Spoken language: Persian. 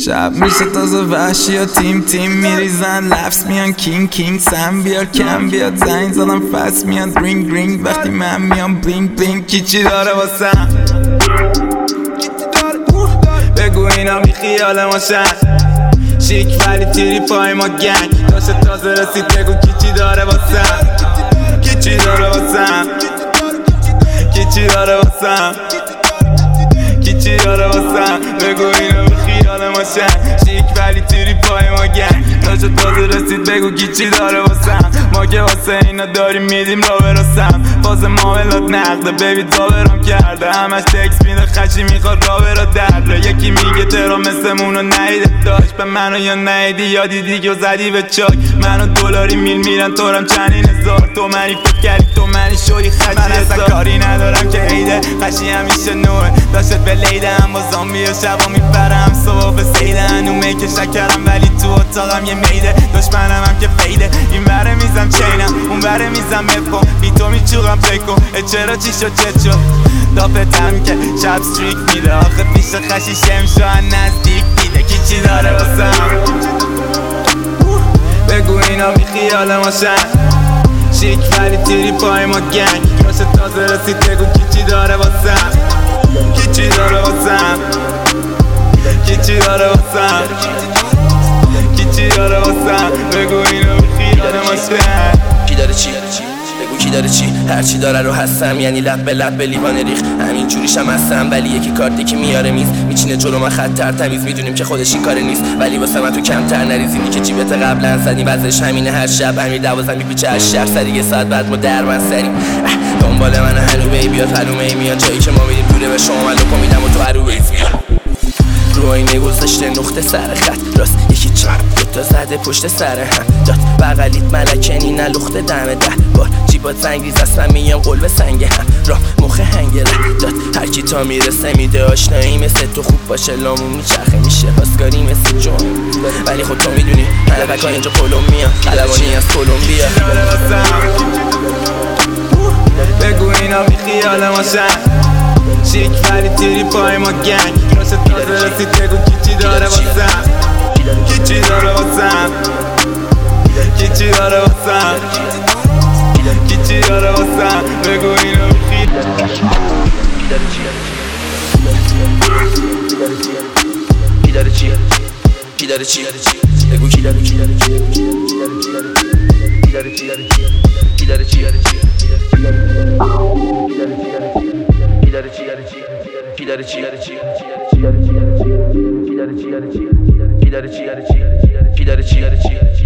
شب میشه تازه وحشی ها تیم میریزن لفظ میان کینگ سم بیار کم بیاد زنگ زدم فست میاد رینگ وقتی من میام بلینگ کی داره واسم بگو اینا بی خیال ما شن شیک ولی تیری پای ما گنگ داشت تازه رسید بگو کی داره واسم کی داره واسم کی داره واسم کی داره واسم بگو اینا بی خیال ما شن شیک ولی تیری پای ما گنگ داشت تازه رسید بگو کی داره واسم ما که واسه اینا داریم میدیم را برسم باز معاملات نقده بیبی داورم کرده همش تکس میده خشی میخواد را برا درده یکی میگه ترا مثلمونو نهیده داشت به منو یا نهیدی یا دیدی و زدی به چاک منو دلاری میرن تورم چندین هزار تو منی فکر کردی تو منی شوی خشی من اصلا کاری ندارم که عیده خشی همیشه نوه داشت به لیده هم با زامبی و شبا میپرم صبح به سیده هنومه که شکرم ولی تو اتاقم یه میده دشمنم هم که فیده این بره میزم چینم اون بره میزم مفکن بی تو میچوغم پکن چرا چی شد چه شد دافتم که شب ستریک میده آخه پیش خشی شمشو نزدیک میده کی چی داره واسم بگو اینا بی خیال ما شن شیک ولی تیری پای ما گنگ راست تازه رسید بگو کی چی داره واسم کی داره واسم کی داره واسم کی داره واسم بگو اینا بی خیال ما شن کی داره چی بگو کی داره چی هرچی داره رو هستم یعنی لب به لیوان ریخ همین جوریشم هستم ولی یکی کارتی که میاره میز میچینه جلو من خطر تمیز میدونیم که خودش این کار نیست ولی واسه من تو کمتر نریزینی که جیبت قبلا زدی وزش همینه هر شب همین 12 میپیچه از شهر سری یه ساعت بعد ما در من سریم دنبال من هنومه بیاد هنومه میان جایی که ما میریم دوره به شما من لکو میدم و تو هروه رو اینه گذاشته نقطه سر خط راست یکی چند دوتا زده پشت سر هم داد بغلیت ملکنی نلخته دم ده بار جیبات زنگریز است من میام قلب سنگ هم راه مخ هنگ رد داد هر کی تا میرسه میده آشنایی مثل تو خوب باشه لامون میچرخه میشه پاسکاری مثل جون ولی خود تو میدونی حلقه اینجا کلمبیا علوانی از کلمبیا بگو اینا بی خیال ما شن شیک ولی تیری پای ما گنگ راست تازه رسید بگو کی داره واسم کی داره واسم کی داره واسم کی داره واسم بگو اینا بی خیال کی داره چی کی داره چی بگو کی داره چی کی داره چی کی داره چی کی داره چی